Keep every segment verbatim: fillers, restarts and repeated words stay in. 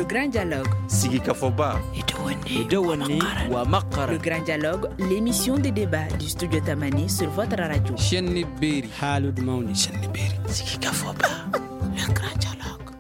Le grand dialogue. Sigi Kafoba. Le grand dialogue, l'émission de débat du studio Tamani sur votre radio. Chenni Beri. Halud Mauni. Chenni Beri. Sigi Kafoba. Le grand dialogue.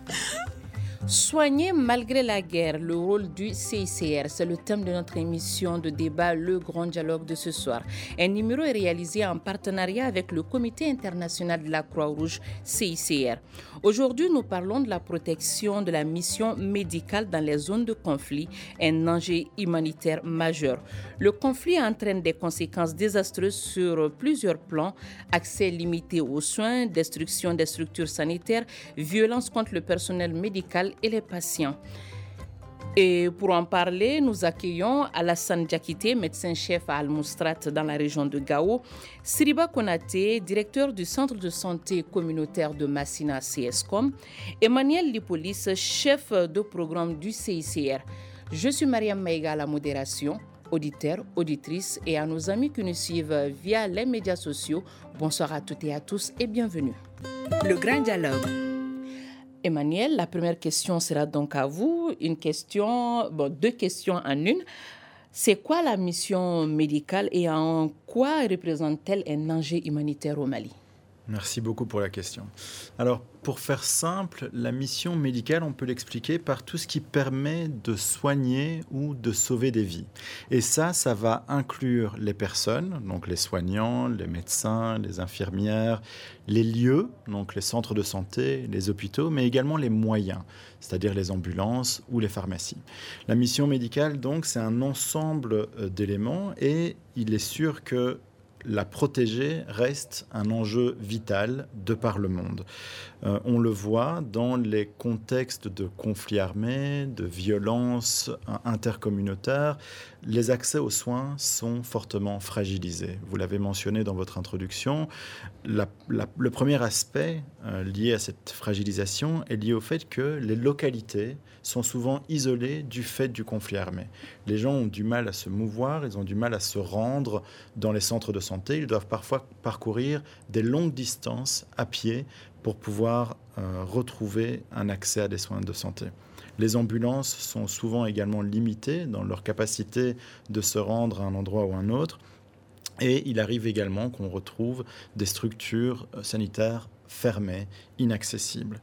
Soigner malgré la guerre, le rôle du C I C R, c'est le thème de notre émission de débat Le Grand Dialogue de ce soir. Un numéro est réalisé en partenariat avec le Comité international de la Croix-Rouge C I C R. Aujourd'hui, nous parlons de la protection de la mission médicale dans les zones de conflit, un enjeu humanitaire majeur. Le conflit entraîne des conséquences désastreuses sur plusieurs plans, accès limité aux soins, destruction des structures sanitaires, violence contre le personnel médical et les patients. Et pour en parler, nous accueillons Alassane Diakité, médecin-chef à Al-Moustrat dans la région de Gao, Siriba Konaté, directeur du centre de santé communautaire de Massina C S C O M, Emmanuel Lipolis, chef de programme du C I C R. Je suis Mariam Maïga à la modération. Auditeurs, auditrices et à nos amis qui nous suivent via les médias sociaux, bonsoir à toutes et à tous et bienvenue. Le grand dialogue. Emmanuel, la première question sera donc à vous. Une question, bon, deux questions en une. C'est quoi la mission médicale et en quoi représente-t-elle un enjeu humanitaire au Mali ? Merci beaucoup pour la question. Alors, pour faire simple, la mission médicale, on peut l'expliquer par tout ce qui permet de soigner ou de sauver des vies. Et ça, ça va inclure les personnes, donc les soignants, les médecins, les infirmières, les lieux, donc les centres de santé, les hôpitaux, mais également les moyens, c'est-à-dire les ambulances ou les pharmacies. La mission médicale, donc, c'est un ensemble d'éléments et il est sûr que la protéger reste un enjeu vital de par le monde. Euh, on le voit dans les contextes de conflits armés, de violences intercommunautaires. Les accès aux soins sont fortement fragilisés. Vous l'avez mentionné dans votre introduction. La, la, le premier aspect euh, lié à cette fragilisation est lié au fait que les localités sont souvent isolées du fait du conflit armé. Les gens ont du mal à se mouvoir, ils ont du mal à se rendre dans les centres de santé. Ils doivent parfois parcourir des longues distances à pied pour pouvoir euh, retrouver un accès à des soins de santé. Les ambulances sont souvent également limitées dans leur capacité de se rendre à un endroit ou à un autre. Et il arrive également qu'on retrouve des structures sanitaires fermées, inaccessibles.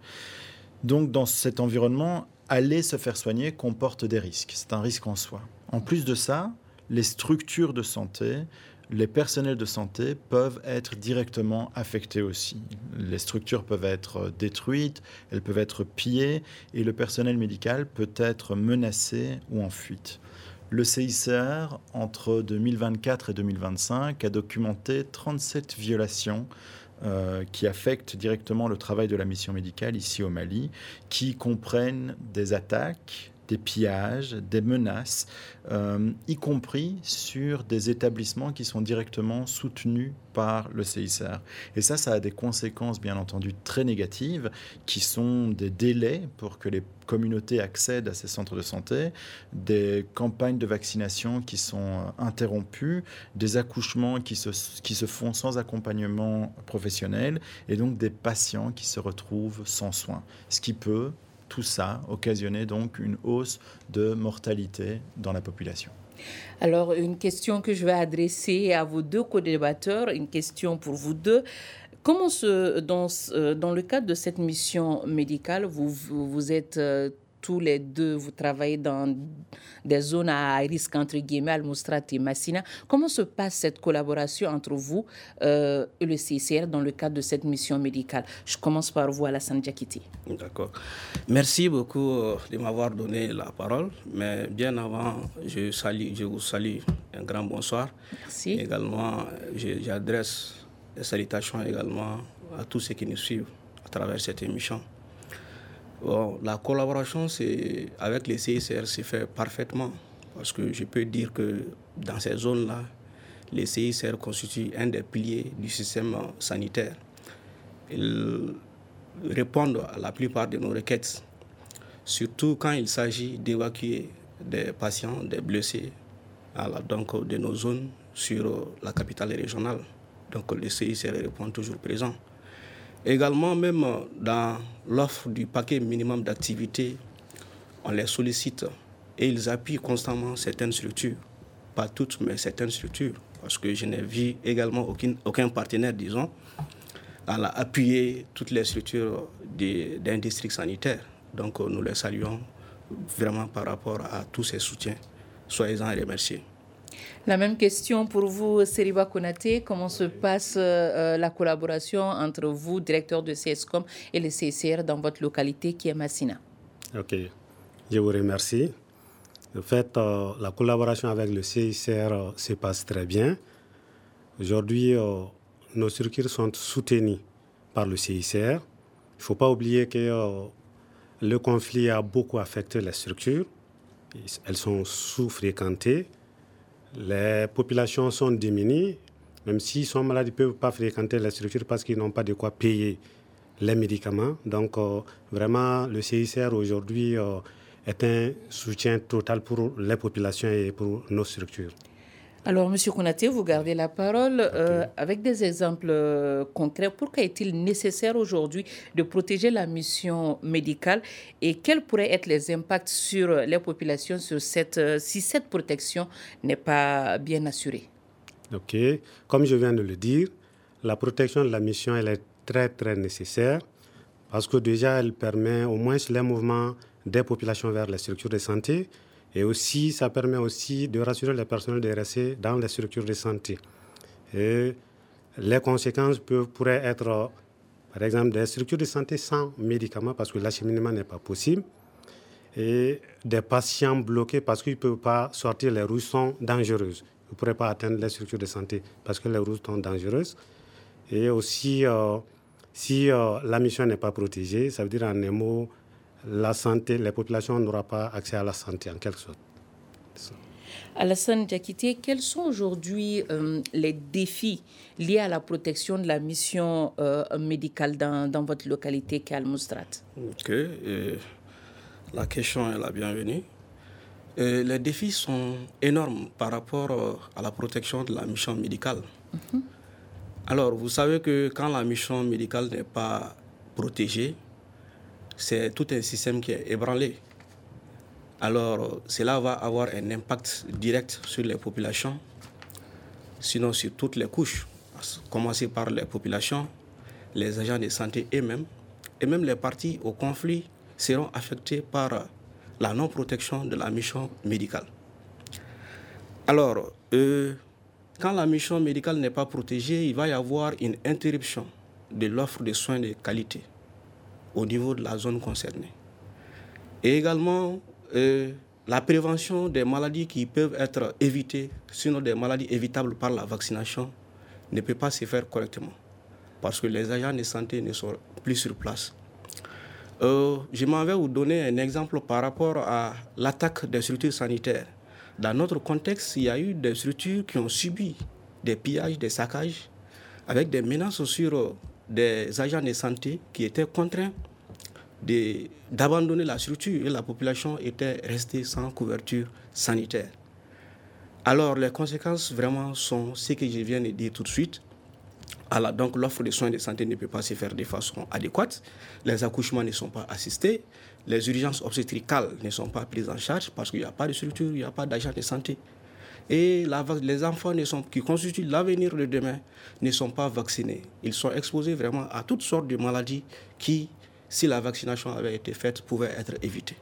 Donc dans cet environnement, aller se faire soigner comporte des risques. C'est un risque en soi. En plus de ça, les structures de santé, les personnels de santé peuvent être directement affectés aussi. Les structures peuvent être détruites, elles peuvent être pillées et le personnel médical peut être menacé ou en fuite. Le C I C R, entre deux mille vingt-quatre et deux mille vingt-cinq, a documenté trente-sept violations euh, qui affectent directement le travail de la mission médicale ici au Mali, qui comprennent des attaques, des pillages, des menaces, euh, y compris sur des établissements qui sont directement soutenus par le C I C R. Et ça, ça a des conséquences, bien entendu, très négatives, qui sont des délais pour que les communautés accèdent à ces centres de santé, des campagnes de vaccination qui sont interrompues, des accouchements qui se, qui se font sans accompagnement professionnel, et donc des patients qui se retrouvent sans soins. Ce qui peut tout ça occasionnait donc une hausse de mortalité dans la population. Alors, une question que je vais adresser à vos deux co-débatteurs, une question pour vous deux. Comment, se, dans, dans le cadre de cette mission médicale, vous, vous, vous êtes euh, tous les deux, vous travaillez dans des zones à risque, entre guillemets, Al-Moustrat et Massina. Comment se passe cette collaboration entre vous euh, et le C I C R dans le cadre de cette mission médicale ? Je commence par vous, Alassane Diakité. D'accord. Merci beaucoup de m'avoir donné la parole. Mais bien avant, je, salue, je vous salue un grand bonsoir. Merci. Également, j'adresse des salutations également à tous ceux qui nous suivent à travers cette émission. Bon, la collaboration c'est, avec les C I C R se fait parfaitement parce que je peux dire que dans ces zones-là, les C I C R constituent un des piliers du système sanitaire. Ils répondent à la plupart de nos requêtes, surtout quand il s'agit d'évacuer des patients, des blessés donc, de nos zones sur la capitale régionale. Donc le C I C R répond toujours présent. Également, même dans l'offre du paquet minimum d'activités on les sollicite et ils appuient constamment certaines structures. Pas toutes, mais certaines structures. Parce que je n'ai vu également aucun, aucun partenaire, disons, à appuyer toutes les structures de, d'un district sanitaire. Donc nous les saluons vraiment par rapport à tous ces soutiens. Soyez-en remerciés. La même question pour vous, Seriba Konaté. Comment se passe euh, la collaboration entre vous, directeur de C S C O M, et le C I C R dans votre localité qui est Massina? Ok, je vous remercie. En fait, euh, la collaboration avec le C I C R euh, se passe très bien. Aujourd'hui, euh, nos structures sont soutenues par le C I C R. Il ne faut pas oublier que euh, le conflit a beaucoup affecté les structures. Elles sont sous-fréquentées. Les populations sont diminuées. Même s'ils sont malades, ils ne peuvent pas fréquenter les structures parce qu'ils n'ont pas de quoi payer les médicaments. Donc, euh, vraiment, le C I C R aujourd'hui euh, est un soutien total pour les populations et pour nos structures. Alors, M. Konaté, vous gardez la parole. Okay. Euh, avec des exemples euh, concrets, pourquoi est-il nécessaire aujourd'hui de protéger la mission médicale et quels pourraient être les impacts sur les populations sur cette, euh, si cette protection n'est pas bien assurée? Ok. Comme je viens de le dire, la protection de la mission elle est très, très nécessaire parce que déjà, elle permet au moins les mouvements des populations vers les structures de santé. Et aussi, ça permet aussi de rassurer les personnels de rester dans les structures de santé. Et les conséquences peuvent, pourraient être, par exemple, des structures de santé sans médicaments parce que l'acheminement n'est pas possible. Et des patients bloqués parce qu'ils ne peuvent pas sortir, les routes sont dangereuses. Ils ne pourraient pas atteindre les structures de santé parce que les routes sont dangereuses. Et aussi, euh, si euh, la mission n'est pas protégée, ça veut dire en un mot, la santé, les populations n'auront pas accès à la santé en quelque sorte. Alassane Diakité, quels sont aujourd'hui euh, les défis liés à la protection de la mission euh, médicale dans, dans votre localité, qui est Al-Moustrat? Ok, euh, la question est la bienvenue. Euh, les défis sont énormes par rapport euh, à la protection de la mission médicale. Mm-hmm. Alors, vous savez que quand la mission médicale n'est pas protégée, c'est tout un système qui est ébranlé. Alors, cela va avoir un impact direct sur les populations, sinon sur toutes les couches. Commencer par les populations, les agents de santé eux-mêmes, et même les parties au conflit seront affectés par la non-protection de la mission médicale. Alors, euh, quand la mission médicale n'est pas protégée, il va y avoir une interruption de l'offre de soins de qualité au niveau de la zone concernée. Et également, euh, la prévention des maladies qui peuvent être évitées, sinon des maladies évitables par la vaccination, ne peut pas se faire correctement parce que les agents de santé ne sont plus sur place. Euh, je m'en vais vous donner un exemple par rapport à l'attaque des structures sanitaires. Dans notre contexte, il y a eu des structures qui ont subi des pillages, des saccages, avec des menaces sur des agents de santé qui étaient contraints de, d'abandonner la structure et la population était restée sans couverture sanitaire. Alors, les conséquences vraiment sont ce que je viens de dire tout de suite. Alors, donc, l'offre de soins de santé ne peut pas se faire de façon adéquate. Les accouchements ne sont pas assistés. Les urgences obstétricales ne sont pas prises en charge parce qu'il n'y a pas de structure, il n'y a pas d'agents de santé. Et la, les enfants ne sont, qui constituent l'avenir de demain ne sont pas vaccinés. Ils sont exposés vraiment à toutes sortes de maladies qui, si la vaccination avait été faite, pouvaient être évitées.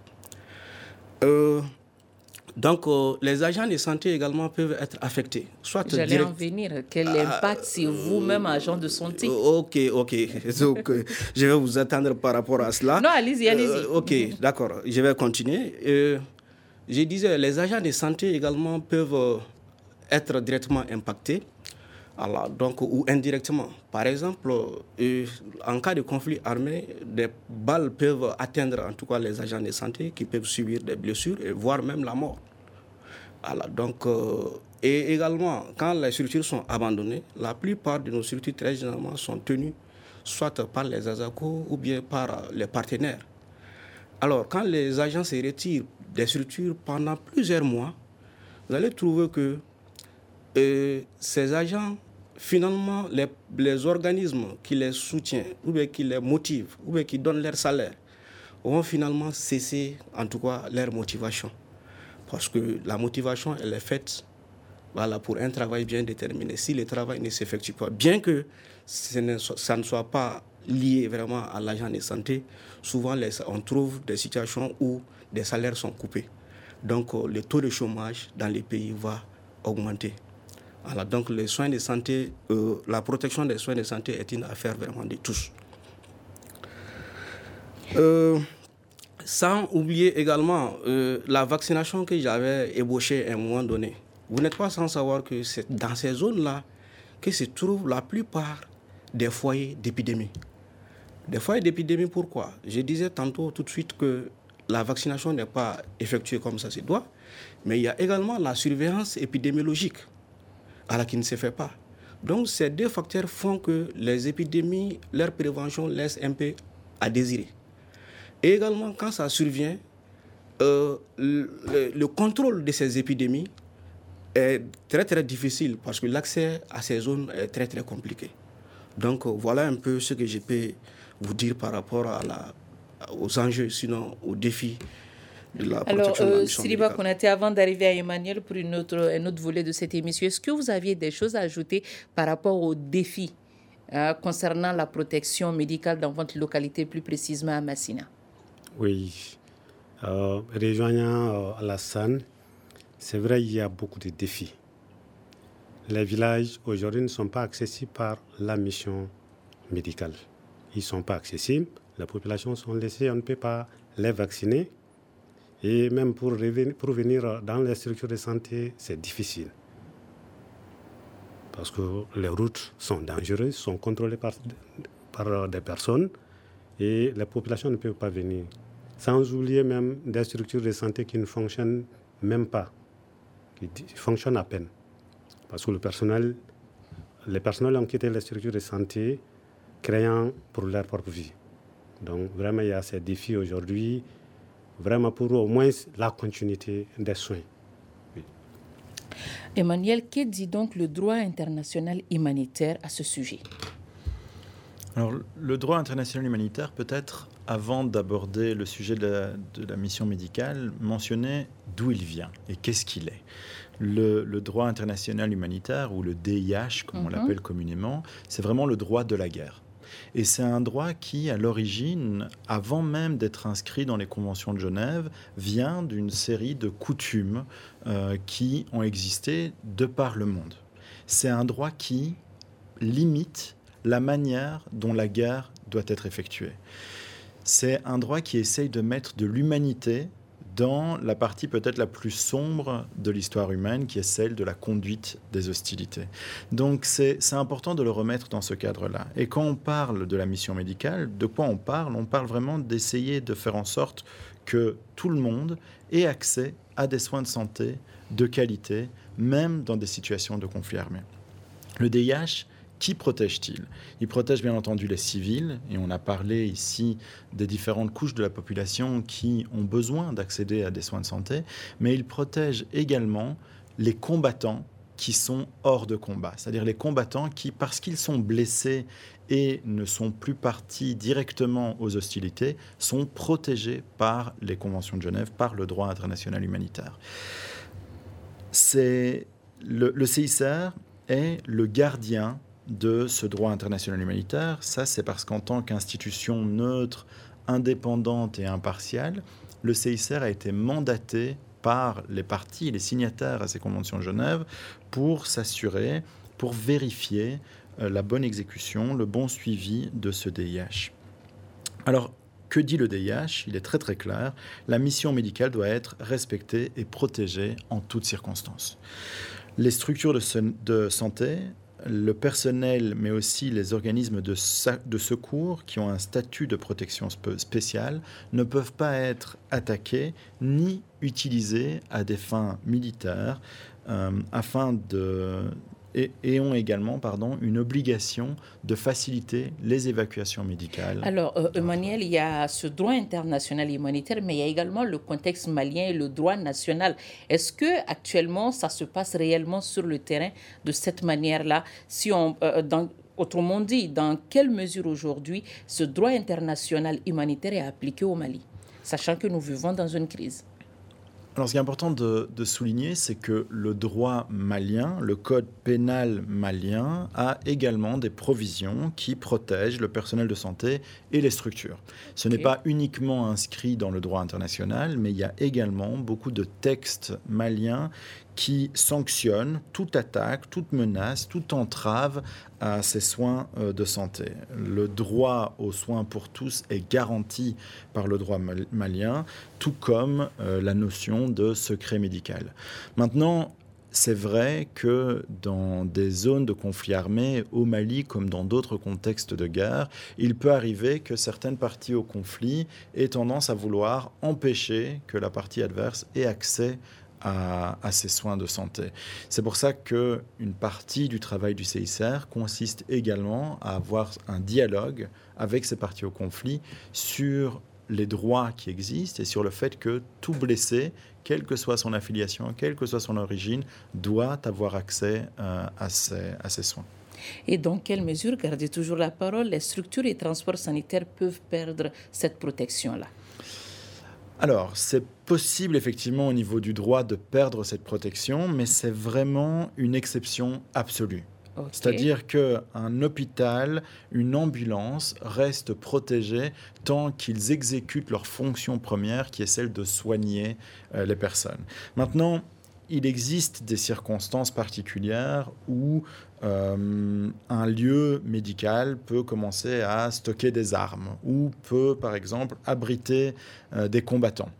Euh, donc, euh, les agents de santé également peuvent être affectés. Soit J'allais direct... en venir. Quel impact si vous-même, agent de santé? Ok, ok. Donc, je vais vous attendre par rapport à cela. Non, allez-y, allez-y. Euh, ok, mm-hmm. D'accord. Je vais continuer. Euh, je disais, les agents de santé également peuvent être directement impactés, alors, donc, ou indirectement. Par exemple, euh, en cas de conflit armé, des balles peuvent atteindre en tout cas les agents de santé qui peuvent subir des blessures et voire même la mort. Alors, donc, euh, et également, quand les structures sont abandonnées, la plupart de nos structures très généralement sont tenues soit par les ASACO ou bien par les partenaires. Alors, quand les agents se retirent des structures pendant plusieurs mois, vous allez trouver que euh, ces agents, finalement, les, les organismes qui les soutiennent, ou bien qui les motivent, ou bien qui donnent leur salaire, vont finalement cesser, en tout cas, leur motivation. Parce que la motivation, elle est faite voilà, pour un travail bien déterminé. Si le travail ne s'effectue pas, bien que ce ne soit, ça ne soit pas lié vraiment à l'agent de santé, souvent les, on trouve des situations où des salaires sont coupés. Donc euh, le taux de chômage dans les pays va augmenter. Voilà, donc les soins de santé, euh, la protection des soins de santé est une affaire vraiment de tous. Euh, sans oublier également euh, la vaccination que j'avais ébauchée à un moment donné. Vous n'êtes pas sans savoir que c'est dans ces zones-là que se trouvent la plupart des foyers d'épidémie. Des foyers d'épidémie, pourquoi? Je disais tantôt tout de suite que la vaccination n'est pas effectuée comme ça se doit, mais il y a également la surveillance épidémiologique à la qui ne se fait pas. Donc ces deux facteurs font que les épidémies, leur prévention laisse un peu à désirer. Et également, quand ça survient, euh, le, le, le contrôle de ces épidémies est très très difficile parce que l'accès à ces zones est très très compliqué. Donc euh, voilà un peu ce que je peux vous dire par rapport à la, aux enjeux, sinon aux défis de la protection Alors, de la euh, mission Siliba médicale. Konaté, avant d'arriver à Emmanuel pour une autre, un autre volet de cette émission, est-ce que vous aviez des choses à ajouter par rapport aux défis euh, concernant la protection médicale dans votre localité, plus précisément à Massina? Oui, euh, rejoignant euh, Alassane, c'est vrai qu'il y a beaucoup de défis. Les villages aujourd'hui ne sont pas accessibles par la mission médicale. Ils ne sont pas accessibles, les populations sont laissées, on ne peut pas les vacciner. Et même pour, revenir, pour venir dans les structures de santé, c'est difficile. Parce que les routes sont dangereuses, sont contrôlées par, par des personnes et les populations ne peuvent pas venir. Sans oublier même des structures de santé qui ne fonctionnent même pas, qui fonctionnent à peine. Parce que le personnel, les personnels ont quitté les structures de santé craignant pour leur propre vie. Donc vraiment, il y a ces défis aujourd'hui, vraiment pour au moins la continuité des soins. Oui. Emmanuel, que dit donc le droit international humanitaire à ce sujet? Alors, le droit international humanitaire, peut-être, avant d'aborder le sujet de la, de la mission médicale, mentionner d'où il vient et qu'est-ce qu'il est. Le, le droit international humanitaire, ou le D I H, comme mm-hmm. on l'appelle communément, c'est vraiment le droit de la guerre. Et c'est un droit qui, à l'origine, avant même d'être inscrit dans les conventions de Genève, vient d'une série de coutumes euh, qui ont existé de par le monde. C'est un droit qui limite la manière dont la guerre doit être effectuée. C'est un droit qui essaye de mettre de l'humanité dans la partie peut-être la plus sombre de l'histoire humaine, qui est celle de la conduite des hostilités. Donc c'est, c'est important de le remettre dans ce cadre-là. Et quand on parle de la mission médicale, de quoi on parle? On parle vraiment d'essayer de faire en sorte que tout le monde ait accès à des soins de santé de qualité, même dans des situations de conflit armé. Le D I H, qui protège-t-il? Il protège bien entendu les civils, et on a parlé ici des différentes couches de la population qui ont besoin d'accéder à des soins de santé, mais il protège également les combattants qui sont hors de combat, c'est-à-dire les combattants qui, parce qu'ils sont blessés et ne sont plus partis directement aux hostilités, sont protégés par les conventions de Genève, par le droit international humanitaire. C'est le, le C I C R est le gardien de ce droit international humanitaire. Ça, c'est parce qu'en tant qu'institution neutre, indépendante et impartiale, le C I C R a été mandaté par les parties, les signataires à ces conventions de Genève, pour s'assurer, pour vérifier euh, la bonne exécution, le bon suivi de ce D I H. Alors, que dit le D I H? Il est très très clair. La mission médicale doit être respectée et protégée en toutes circonstances. Les structures de, se- de santé, le personnel, mais aussi les organismes de, sa- de secours qui ont un statut de protection spe- spéciale ne peuvent pas être attaqués ni utilisés à des fins militaires euh, afin de... Et, et ont également pardon, une obligation de faciliter les évacuations médicales. Alors, euh, Emmanuel, il y a ce droit international humanitaire, mais il y a également le contexte malien et le droit national. Est-ce que actuellement ça se passe réellement sur le terrain de cette manière-là? Si on, euh, dans, autrement dit, dans quelle mesure aujourd'hui ce droit international humanitaire est appliqué au Mali, sachant que nous vivons dans une crise? Alors, ce qui est important de, de souligner, c'est que le droit malien, le code pénal malien, a également des provisions qui protègent le personnel de santé et les structures. Ce okay. n'est pas uniquement inscrit dans le droit international, mais il y a également beaucoup de textes maliens qui sanctionnent toute attaque, toute menace, toute entrave à ces soins de santé. Le droit aux soins pour tous est garanti par le droit malien, tout comme euh, la notion de secret médical. Maintenant, c'est vrai que dans des zones de conflit armé, au Mali comme dans d'autres contextes de guerre, il peut arriver que certaines parties au conflit aient tendance à vouloir empêcher que la partie adverse ait accès À, à ces soins de santé. C'est pour ça qu'une partie du travail du C I C R consiste également à avoir un dialogue avec ces parties au conflit sur les droits qui existent et sur le fait que tout blessé, quelle que soit son affiliation, quelle que soit son origine, doit avoir accès euh, à, ces, à ces soins. Et dans quelle mesure, gardez toujours la parole, les structures et transports sanitaires peuvent perdre cette protection-là? Alors, c'est possible effectivement au niveau du droit de perdre cette protection, mais c'est vraiment une exception absolue. Okay. C'est-à-dire qu'un hôpital, une ambulance restent protégés tant qu'ils exécutent leur fonction première qui est celle de soigner euh, les personnes. Maintenant, il existe des circonstances particulières où euh, un lieu médical peut commencer à stocker des armes ou peut, par exemple, abriter euh, des combattants.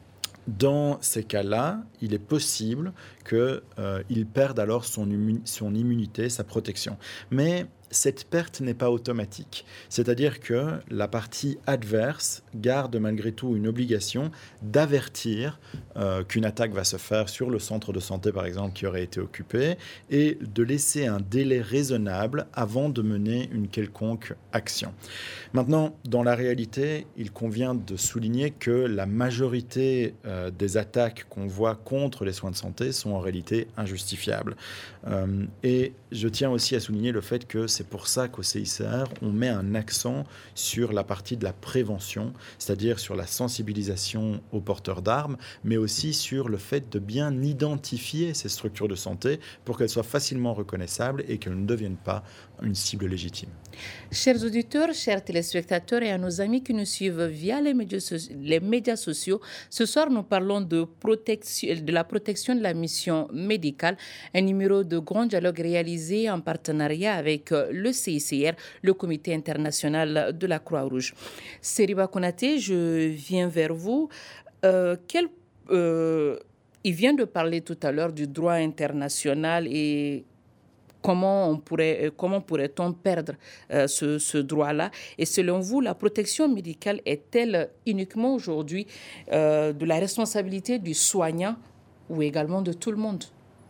Dans ces cas-là, il est possible qu'il euh, perde alors son, immu- son immunité, sa protection. Mais cette perte n'est pas automatique. C'est-à-dire que la partie adverse garde malgré tout une obligation d'avertir euh, qu'une attaque va se faire sur le centre de santé, par exemple, qui aurait été occupé, et de laisser un délai raisonnable avant de mener une quelconque action. Maintenant, dans la réalité, il convient de souligner que la majorité euh, des attaques qu'on voit contre les soins de santé sont en réalité injustifiables. Euh, et je tiens aussi à souligner le fait que c'est pour ça qu'au C I C R, on met un accent sur la partie de la prévention, c'est-à-dire sur la sensibilisation aux porteurs d'armes, mais aussi sur le fait de bien identifier ces structures de santé pour qu'elles soient facilement reconnaissables et qu'elles ne deviennent pas une cible légitime. Chers auditeurs, chers téléspectateurs et à nos amis qui nous suivent via les médias, so- les médias sociaux, ce soir nous parlons de, protection, de la protection de la mission médicale, un numéro de grand dialogue réalisé en partenariat avec le C I C R, le Comité international de la Croix-Rouge. Seriba Konaté, je viens vers vous. Euh, quel, euh, il vient de parler tout à l'heure du droit international et Comment, on pourrait, comment pourrait-on perdre euh, ce, ce droit-là? Et selon vous, la protection médicale est-elle uniquement aujourd'hui euh, de la responsabilité du soignant ou également de tout le monde?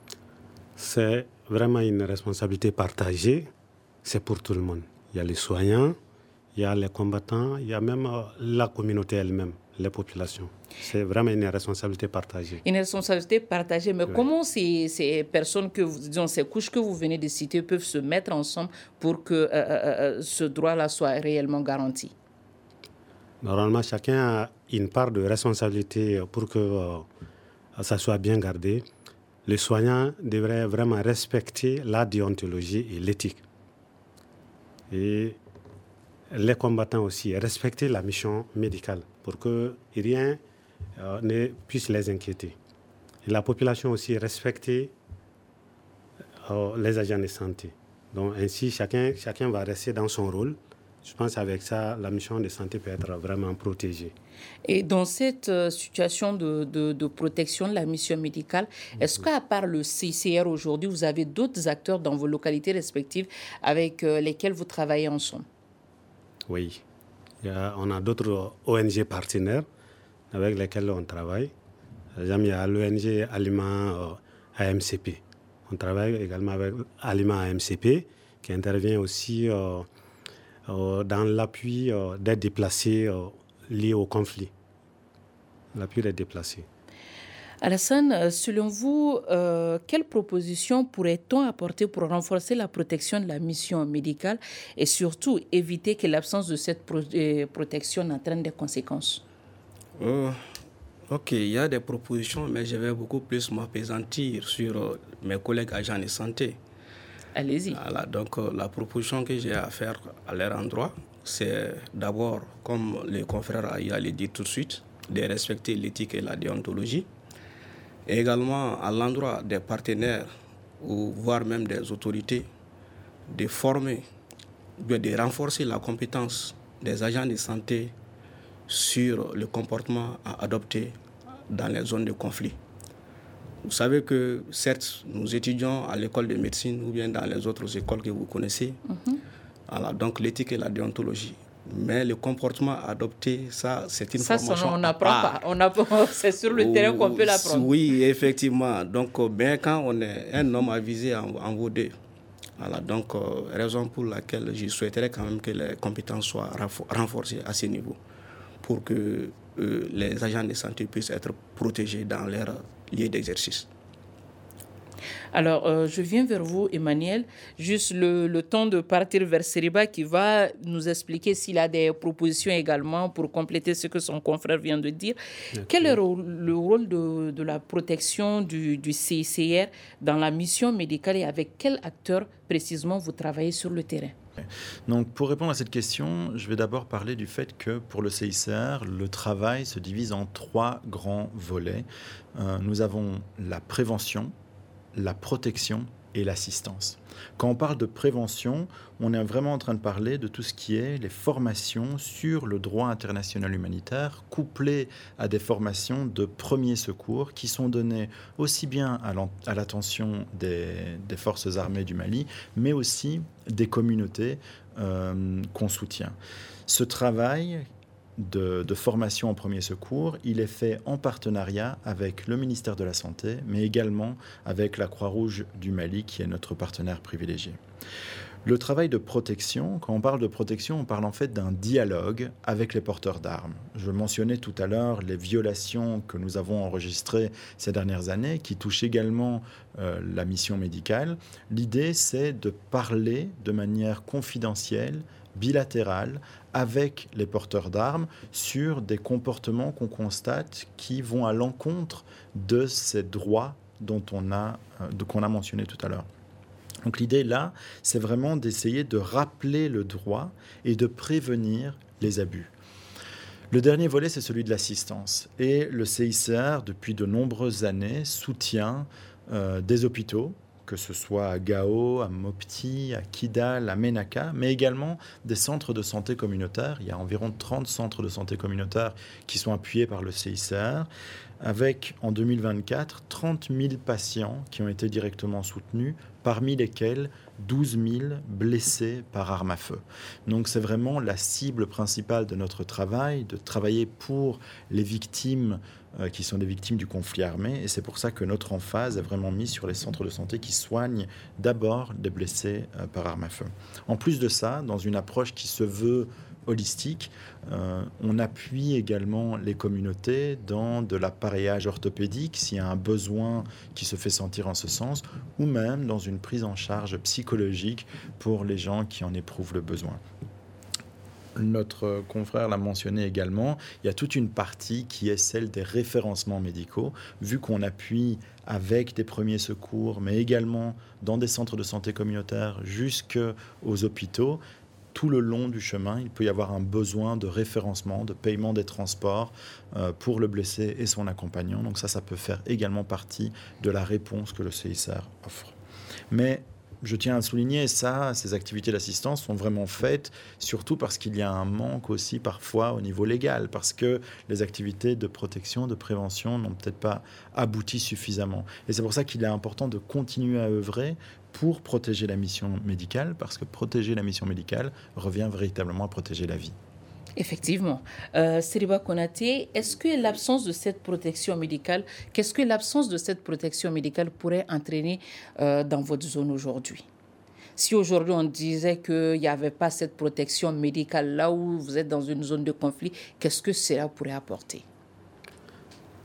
C'est vraiment une responsabilité partagée. C'est pour tout le monde. Il y a les soignants, il y a les combattants, il y a même euh, la communauté elle-même, les populations. C'est vraiment une responsabilité partagée. Une responsabilité partagée. Mais oui. Comment ces, ces personnes, que vous, disons, ces couches que vous venez de citer peuvent se mettre ensemble pour que euh, euh, ce droit-là soit réellement garanti? Normalement, chacun a une part de responsabilité pour que euh, ça soit bien gardé. Les soignants devraient vraiment respecter la déontologie et l'éthique. Et les combattants aussi, respecter la mission médicale pour que rien euh, ne puisse les inquiéter. Et la population aussi, respecter euh, les agents de santé. Donc ainsi, chacun, chacun va rester dans son rôle. Je pense qu'avec ça, la mission de santé peut être vraiment protégée. Et dans cette euh, situation de, de, de protection de la mission médicale, est-ce qu'à part le C I C R aujourd'hui, vous avez d'autres acteurs dans vos localités respectives avec euh, lesquels vous travaillez ensemble? Oui, il y a, on a d'autres O N G partenaires avec lesquels on travaille. Par exemple, il y a l'O N G Aliment euh, A M C P. On travaille également avec Aliment A M C P qui intervient aussi euh, euh, dans l'appui euh, des déplacés euh, liés au conflit. L'appui des déplacés. Alassane, selon vous, euh, quelles propositions pourrait-on apporter pour renforcer la protection de la mission médicale et surtout éviter que l'absence de cette pro- euh, protection n'entraîne des conséquences? euh, Ok, il y a des propositions, mais je vais beaucoup plus m'appesantir sur euh, mes collègues agents de santé. Allez-y. Voilà, donc euh, la proposition que j'ai à faire à leur endroit, c'est d'abord, comme les confrères Aya le dit tout de suite, de respecter l'éthique et la déontologie. Et également à l'endroit des partenaires ou voire même des autorités, de former, de renforcer la compétence des agents de santé sur le comportement à adopter dans les zones de conflit. Vous savez que certes, nous étudions à l'école de médecine ou bien dans les autres écoles que vous connaissez, mm-hmm. Voilà, donc l'éthique et la déontologie. Mais le comportement adopté, ça, c'est une ça, formation. Ça, on n'apprend pas. On apprend, c'est sur le terrain qu'on peut l'apprendre. Oui, effectivement. Donc, bien quand on est un homme avisé en, en vaut deux. Voilà, donc, euh, raison pour laquelle je souhaiterais quand même que les compétences soient renforcées à ce niveau pour que euh, les agents de santé puissent être protégés dans leur lieu d'exercice. Alors, euh, je viens vers vous, Emmanuel. Juste le, le temps de partir vers Seriba qui va nous expliquer s'il a des propositions également pour compléter ce que son confrère vient de dire. Okay. Quel est le rôle de, de la protection du, du C I C R dans la mission médicale et avec quel acteur précisément vous travaillez sur le terrain? Donc, pour répondre à cette question, je vais d'abord parler du fait que pour le C I C R, le travail se divise en trois grands volets. Euh, nous avons la prévention, la protection et l'assistance. Quand on parle de prévention, on est vraiment en train de parler de tout ce qui est les formations sur le droit international humanitaire, couplées à des formations de premiers secours qui sont données aussi bien à l'attention des, des forces armées du Mali, mais aussi des communautés euh, qu'on soutient. Ce travail De, de formation en premier secours, il est fait en partenariat avec le ministère de la Santé, mais également avec la Croix-Rouge du Mali, qui est notre partenaire privilégié. Le travail de protection, quand on parle de protection, on parle en fait d'un dialogue avec les porteurs d'armes. Je mentionnais tout à l'heure les violations que nous avons enregistrées ces dernières années, qui touchent également euh, la mission médicale. L'idée, c'est de parler de manière confidentielle, bilatérale, avec les porteurs d'armes sur des comportements qu'on constate qui vont à l'encontre de ces droits dont on a, euh, qu'on a mentionné tout à l'heure. Donc l'idée là, c'est vraiment d'essayer de rappeler le droit et de prévenir les abus. Le dernier volet, c'est celui de l'assistance. Et le C I C R, depuis de nombreuses années, soutient euh, des hôpitaux, que ce soit à Gao, à Mopti, à Kidal, à Ménaka, mais également des centres de santé communautaires. Il y a environ trente centres de santé communautaires qui sont appuyés par le C I C R, avec en deux mille vingt-quatre trente mille patients qui ont été directement soutenus, parmi lesquels douze mille blessés par arme à feu. Donc c'est vraiment la cible principale de notre travail, de travailler pour les victimes euh, qui sont des victimes du conflit armé. Et c'est pour ça que notre emphase est vraiment mise sur les centres de santé qui soignent d'abord les blessés euh, par arme à feu. En plus de ça, dans une approche qui se veut holistique, euh, on appuie également les communautés dans de l'appareillage orthopédique s'il y a un besoin qui se fait sentir en ce sens, ou même dans une prise en charge psychologique pour les gens qui en éprouvent le besoin. Notre confrère l'a mentionné également, il y a toute une partie qui est celle des référencements médicaux, vu qu'on appuie avec des premiers secours, mais également dans des centres de santé communautaires jusqu'aux hôpitaux. Tout le long du chemin, il peut y avoir un besoin de référencement, de paiement des transports euh, pour le blessé et son accompagnant. Donc ça, ça peut faire également partie de la réponse que le C I C R offre. Mais je tiens à souligner ça, ces activités d'assistance sont vraiment faites, surtout parce qu'il y a un manque aussi parfois au niveau légal, parce que les activités de protection, de prévention n'ont peut-être pas abouti suffisamment. Et c'est pour ça qu'il est important de continuer à œuvrer pour protéger la mission médicale, parce que protéger la mission médicale revient véritablement à protéger la vie. Effectivement. Euh, Seriba Konaté, est-ce que l'absence de cette protection médicale, qu'est-ce que l'absence de cette protection médicale pourrait entraîner euh, dans votre zone aujourd'hui? Si aujourd'hui on disait qu'il n'y avait pas cette protection médicale là où vous êtes dans une zone de conflit, qu'est-ce que cela pourrait apporter?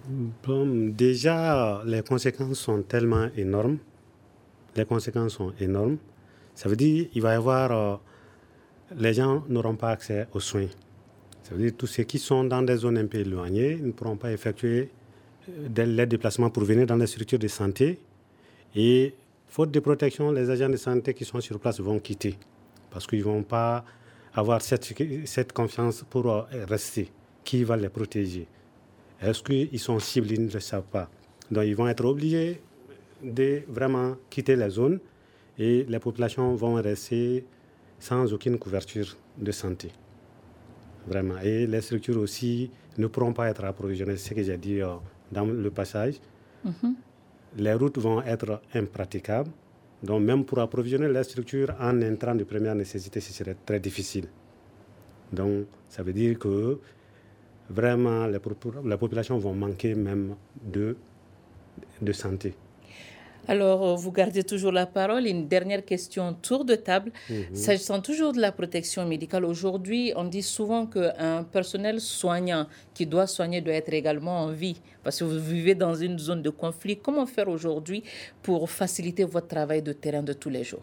Bon, déjà, les conséquences sont tellement énormes. Les conséquences sont énormes. Ça veut dire qu'il va y avoir... Euh, les gens n'auront pas accès aux soins. Ça veut dire que tous ceux qui sont dans des zones un peu éloignées ne pourront pas effectuer les déplacements pour venir dans les structures de santé. Et faute de protection, les agents de santé qui sont sur place vont quitter parce qu'ils ne vont pas avoir cette, cette confiance pour rester. Qui va les protéger? Est-ce qu'ils sont cibles? Ils ne le savent pas. Donc ils vont être obligés de vraiment quitter la zone et les populations vont rester sans aucune couverture de santé. Vraiment. Et les structures aussi ne pourront pas être approvisionnées, c'est ce que j'ai dit euh, dans le passage. Mm-hmm. Les routes vont être impraticables. Donc même pour approvisionner les structures en intrants de première nécessité, ce serait très difficile. Donc ça veut dire que vraiment les, les populations vont manquer même de, de santé. Alors, vous gardez toujours la parole. Une dernière question, tour de table. Mm-hmm. S'agissant toujours de la protection médicale, aujourd'hui, on dit souvent qu'un personnel soignant qui doit soigner doit être également en vie, parce que vous vivez dans une zone de conflit. Comment faire aujourd'hui pour faciliter votre travail de terrain de tous les jours?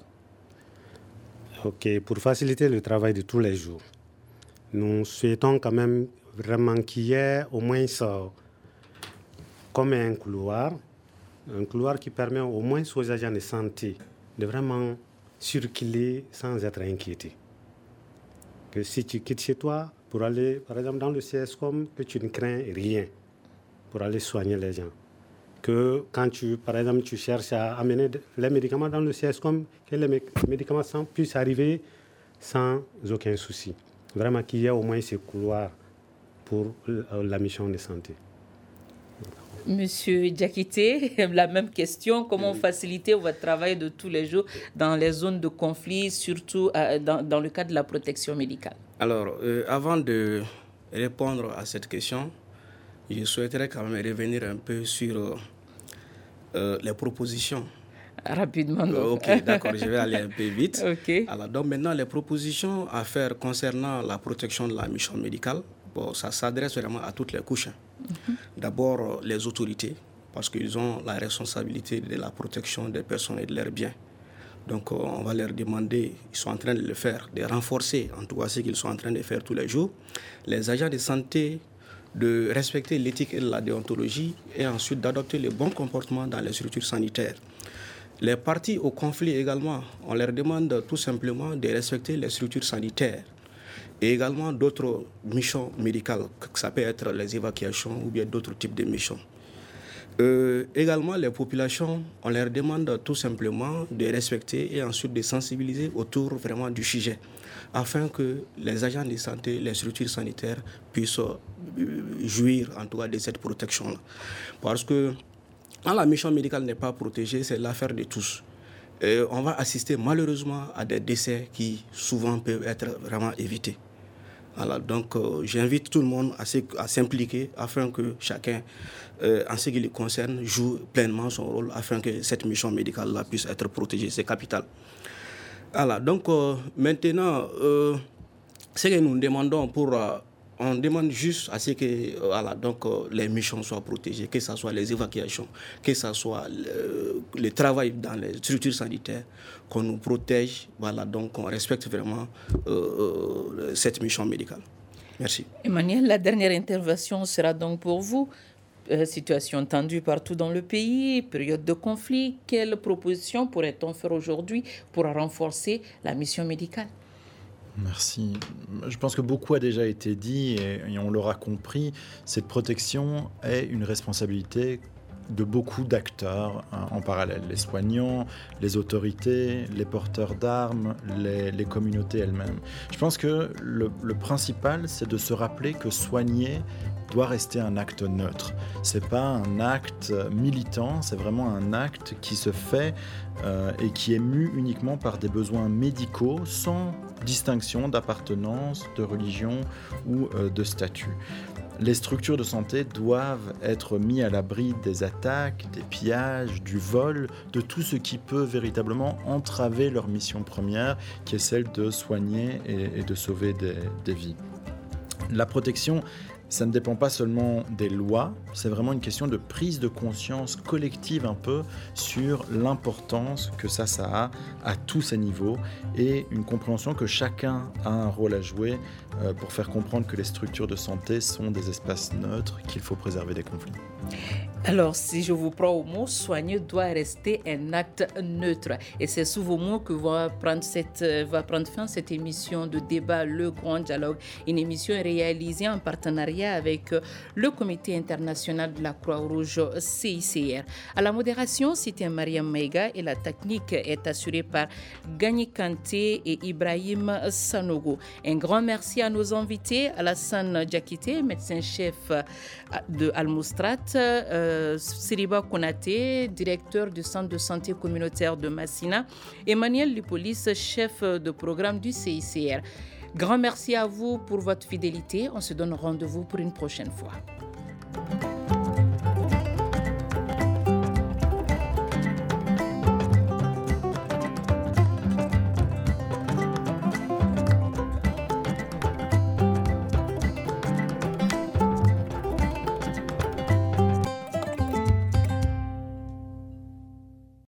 OK, pour faciliter le travail de tous les jours, nous souhaitons quand même vraiment qu'il y ait au moins ça, comme un couloir, un couloir qui permet au moins aux agents de santé de vraiment circuler sans être inquiétés. Que si tu quittes chez toi pour aller, par exemple, dans le C S C O M, que tu ne crains rien pour aller soigner les gens. Que quand tu, par exemple, tu cherches à amener les médicaments dans le C S C O M, que les médicaments puissent arriver sans aucun souci. Vraiment qu'il y ait au moins ces couloirs pour la mission de santé. Monsieur Diakité, la même question. Comment oui. faciliter votre travail de tous les jours dans les zones de conflit, surtout euh, dans, dans le cadre de la protection médicale? Alors, euh, avant de répondre à cette question, je souhaiterais quand même revenir un peu sur euh, euh, les propositions. Rapidement. Donc. Euh, ok, d'accord, je vais aller un peu vite. Okay. Alors, donc maintenant, les propositions à faire concernant la protection de la mission médicale, bon, ça s'adresse vraiment à toutes les couches. Mm-hmm. D'abord, les autorités, parce qu'ils ont la responsabilité de la protection des personnes et de leurs biens. Donc, on va leur demander, ils sont en train de le faire, de renforcer, en tout cas ce qu'ils sont en train de faire tous les jours, les agents de santé, de respecter l'éthique et la déontologie et ensuite d'adopter les bons comportements dans les structures sanitaires. Les parties au conflit également, on leur demande tout simplement de respecter les structures sanitaires. Et également d'autres missions médicales, ça peut être les évacuations ou bien d'autres types de missions. Euh, également, les populations, on leur demande tout simplement de respecter et ensuite de sensibiliser autour vraiment du sujet, afin que les agents de santé, les structures sanitaires puissent euh, jouir en tout cas de cette protection-là. Parce que quand la mission médicale n'est pas protégée, c'est l'affaire de tous. Et on va assister malheureusement à des décès qui souvent peuvent être vraiment évités. Voilà, donc euh, j'invite tout le monde à, à s'impliquer afin que chacun, euh, en ce qui le concerne, joue pleinement son rôle afin que cette mission médicale-là puisse être protégée. C'est capital. Voilà, donc euh, maintenant, euh, ce que nous demandons pour... Euh, on demande juste à ce que euh, voilà, donc, euh, les missions soient protégées, que ce soit les évacuations, que ce soit le, le travail dans les structures sanitaires, qu'on nous protège, voilà, donc qu'on respecte vraiment euh, euh, cette mission médicale. Merci. Emmanuel, la dernière intervention sera donc pour vous. Euh, situation tendue partout dans le pays, période de conflit. Quelles propositions pourrait-on faire aujourd'hui pour renforcer la mission médicale? Merci. Je pense que beaucoup a déjà été dit et, et on l'aura compris. Cette protection est une responsabilité de beaucoup d'acteurs hein, en parallèle. Les soignants, les autorités, les porteurs d'armes, les, les communautés elles-mêmes. Je pense que le, le principal, c'est de se rappeler que soigner doit rester un acte neutre. C'est pas un acte militant, c'est vraiment un acte qui se fait euh, et qui est mu uniquement par des besoins médicaux sans distinction d'appartenance, de religion ou euh, de statut. Les structures de santé doivent être mises à l'abri des attaques, des pillages, du vol, de tout ce qui peut véritablement entraver leur mission première, qui est celle de soigner et, et de sauver des, des vies. La protection ça ne dépend pas seulement des lois, c'est vraiment une question de prise de conscience collective un peu sur l'importance que ça, ça a à tous ces niveaux et une compréhension que chacun a un rôle à jouer euh, pour faire comprendre que les structures de santé sont des espaces neutres, qu'il faut préserver des conflits. Alors, si je vous prends au mot, soigner doit rester un acte neutre. Et c'est sous vos mots que va prendre, cette, va prendre fin cette émission de débat Le Grand Dialogue, une émission réalisée en partenariat avec le Comité international de la Croix-Rouge C I C R. À la modération, c'était Mariam Maïga et la technique est assurée par Gagné Kanté et Ibrahim Sanogo. Un grand merci à nos invités, Alassane Diakité, médecin-chef de Al-Moustrat, euh, Siriba Konaté, directeur du centre de santé communautaire de Massina, Emmanuel Lipolis, chef de programme du C I C R. Grand merci à vous pour votre fidélité. On se donne rendez-vous pour une prochaine fois.